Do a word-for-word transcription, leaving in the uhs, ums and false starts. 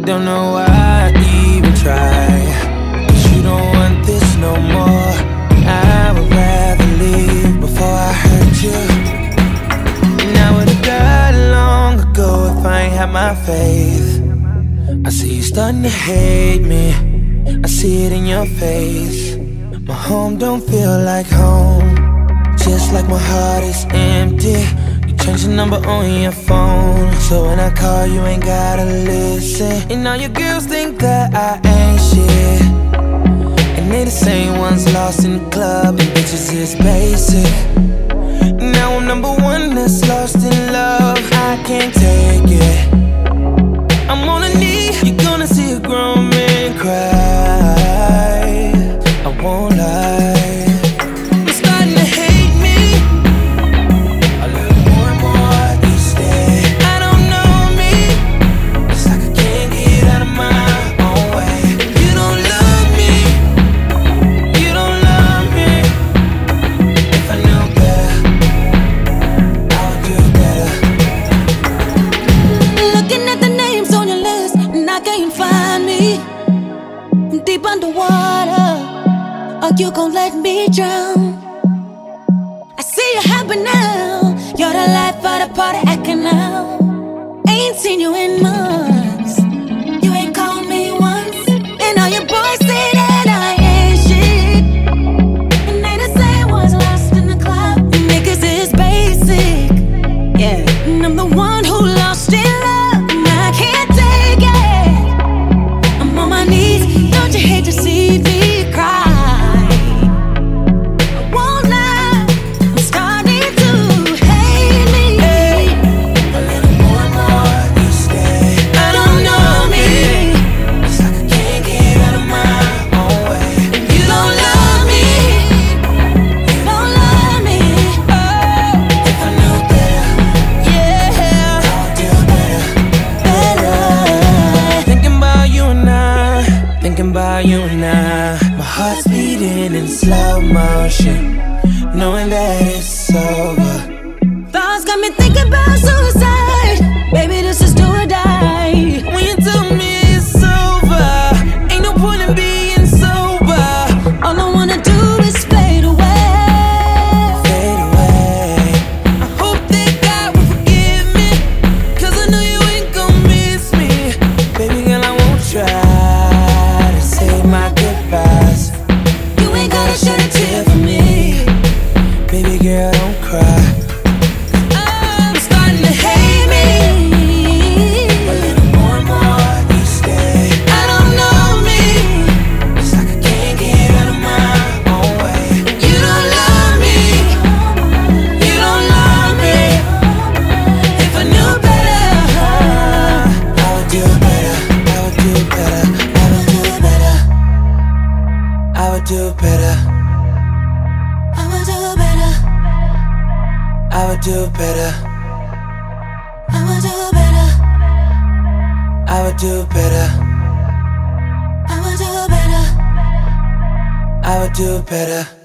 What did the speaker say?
don't know why I even try, 'cause you don't want this no more. I would rather leave before I hurt you. And I would've died long ago if I ain't had my faith. I see you starting to hate me, I see it in your face. My home don't feel like home, just like my heart is empty. You change the number on your phone, so when I call you ain't gotta listen. And all your girls think that I ain't shit, and they the same ones lost in the club, and bitches is basic. Now I'm number one that's lost in love. I can't take it, I'm on a knee. You're gonna see a grown man cry, I won't lie. You're starting to hate me a little more and more each day. I don't know me, it's like I can't get out of my own way. You don't love me, you don't love me. If I knew better, I would do better. Looking at the names on your list, and I can't find me. I'm deep underwater, or you gon' let me drown. I see you happy now, you're the life of the party acting out. Ain't seen you in months, you ain't called me once. And all your boys say that I ain't shit, and they the same ones lost in the club. Niggas is basic, yeah. And I'm the one who lost in love, and I can't take it. I'm on my knees, don't you hate to see me cry? I won't lie, I'm starting to hate me. A little more and more each day. I don't know me, It's like I can't get out of my own way. you don't love me, you don't love me. Oh, If I knew better, yeah, I would do better. better. Thinking about you and I, thinking about you and I. My heart's beating in slow motion, knowing that it's over. Thoughts got me thinking about suicide. Baby, this is do or die. When you tell me it's over, ain't no point in being sober. All I wanna do is fade away. Fade away. I hope that God will forgive me, 'cause I know you ain't gon' miss me. Baby girl, I won't try to say my goodbyes. You ain't gotta shed a tear for me. Baby girl, don't cry. I'm starting to hate me a little more and more each day. I don't know me, It's like I can't get out of my own way. you don't love me, you don't love me. If I knew better, I would do better, I would do better, I would do better, I would do better, I would do better, I would do better, I would do better, I would do better, I would do better. I would do better.